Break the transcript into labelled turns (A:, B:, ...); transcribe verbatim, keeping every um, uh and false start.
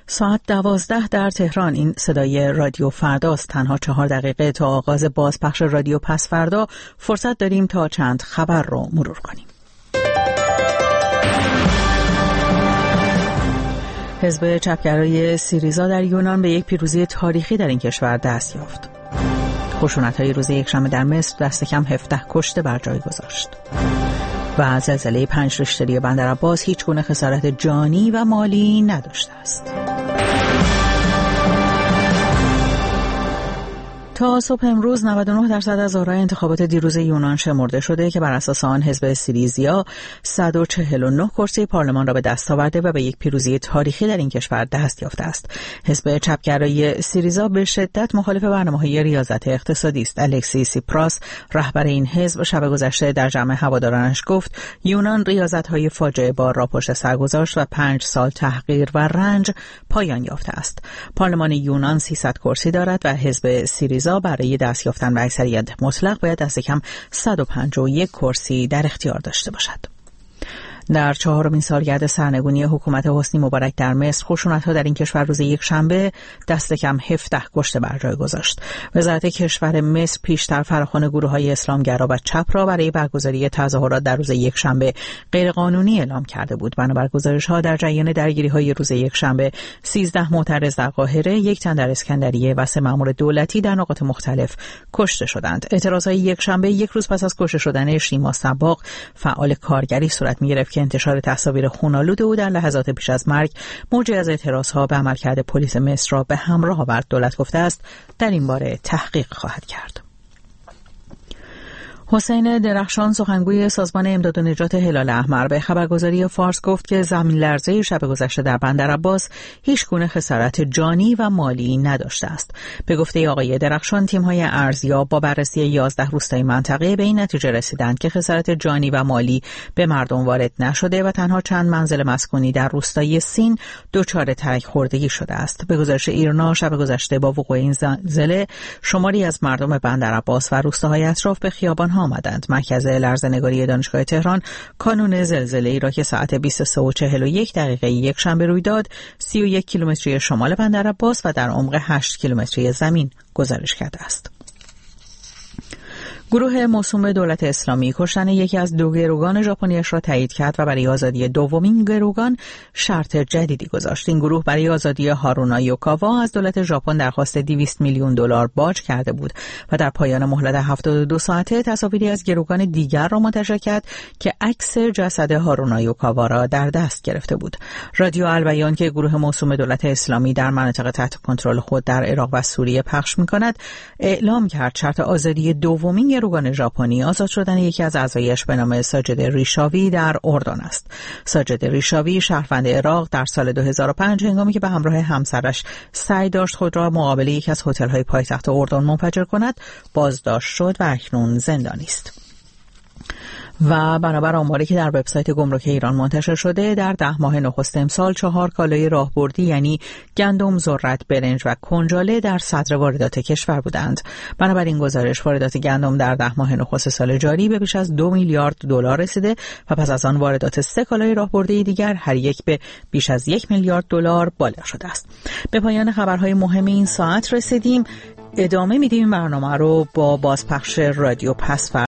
A: ساعت دوازده در تهران. این صدای رادیو فرداست. تنها چهار دقیقه تا آغاز بازپخش رادیو پس فردا فرصت داریم تا چند خبر رو مرور کنیم. حزب چپگرای سیریزا در یونان به یک پیروزی تاریخی در این کشور دست یافت. خشونت‌های روز یکشنبه در مصر دست کم هفده کشته بر جای گذاشت. و زلزله پنج ریشتری بندرعباس هیچ گونه خسارت جانی و مالی نداشته است. تا صبح امروز نود و نه درصد از آرای انتخابات دیروز یونان شمرده شده که بر اساس آن حزب سیریزیا صد و چهل و نه کرسی پارلمان را به دست آورده و به یک پیروزی تاریخی در این کشور دست یافته است. حزب چپگرای سیریزا به شدت مخالف برنامه‌های ریاضت اقتصادی است. الکسی سیپراس رهبر این حزب شب گذشته در جمع هوادارانش گفت یونان ریاضت‌های فاجعه بار را پشت سر گذاشت و پنج سال تحقیر و رنج پایان یافته است. پارلمان یونان سیصد کرسی دارد و حزب سیریزا برای دست یافتن به اکثریت مطلق باید دست کم صد و پنجاه و یک کرسی در اختیار داشته باشد. در چهارمین سالگرد سرنگونی حکومت حسنی مبارک در مصر، خشونت‌ها در این کشور روز یک شنبه دست کم هفده کشته بر جای گذاشت. وزارت کشور مصر پیشتر فراخوان گروه‌های اسلامگرا و چپ را برای برگزاری تظاهرات در روز یک شنبه غیرقانونی اعلام کرده بود. بنابر گزارش‌ها در جریان درگیری‌های روز یک شنبه سیزده معترض در قاهره، یک تن در اسکندریه و سه مأمور دولتی در نقاط مختلف کشته شدند. اعتراضهای یک شنبه یک روز پس از کشته شدن شیما صباغ، فعال کارگری، صورت می‌گرفت که انتشار تصاویر خون‌آلود او در لحظات پیش از مرگ موجی از اعتراضها به عملکرد پلیس مصر را به همراه آورد. دولت گفته است در این باره تحقیق خواهد کرد. حسین درخشان، سخنگوی سازمان امداد و نجات هلال احمر، به خبرگزاری فارس گفت که زمین لرزه شب گذشته در بندرعباس هیچ گونه خسارت جانی و مالی نداشته است. به گفته آقای درخشان، تیم‌های ارزیاب با بررسی یازده روستای منطقه به این نتیجه رسیدند که خسارت جانی و مالی به مردم وارد نشده و تنها چند منزل مسکونی در روستای سین دچار ترک خوردگی شده است. به گزارش ایرنا، شب گذشته با وقوع این زلزله شماری از مردم بندرعباس و روستاهای اطراف به خیابان آمدند. مرکز لرزه‌نگاری دانشگاه تهران کانون زلزله‌ای را که ساعت بیست و سه و چهل و یک دقیقه یک شنبه روی داد، سی و یک کیلومتری شمال بندرعباس و در عمق هشت کیلومتری زمین گزارش کرده است. گروه موسوم به دولت اسلامی کشتن یکی از دو گروگان ژاپنی‌اش را تایید کرد و برای آزادی دومین گروگان شرط جدیدی گذاشت. این گروه برای آزادی هارونا یوکاوا از دولت ژاپن درخواست دویست میلیون دلار باج کرده بود و در پایان مهلت هفتاد و دو ساعته تصاویری از گروگان دیگر را منتشر کرد که عکس جسد هارونا یوکاوا را در دست گرفته بود. رادیو البیان که گروه موسوم به دولت اسلامی در مناطق تحت کنترل خود در عراق و سوریه پخش می‌کند، اعلام کرد شرط آزادی دومین گروگان ژاپنی آزاد شدن یکی از اعضایش به نام ساجد ریشاوی در اردن است. ساجد ریشاوی شهروند عراق در سال دو هزار و پنج هنگامی که به همراه همسرش سعی داشت خود را مقابل یکی از هتل‌های پایتخت اردن منفجر کند، بازداشت شد و اکنون زندانی است. و بنابر آماری که در وبسایت گمرک ایران منتشر شده، در ده ماه نخست امسال چهار کالای راهبردی یعنی گندم، ذرت، برنج و کنجاله در صدر واردات کشور بودند. بنابراین گزارش واردات گندم در ده ماه نخست سال جاری به بیش از دو میلیارد دلار رسیده و پس از آن واردات سه کالای راهبردی دیگر هر یک به بیش از یک میلیارد دلار بالا شده است. به پایان خبرهای مهم این ساعت رسیدیم. ادامه میدیم برنامه رو با بازپخش رادیو پس فردا.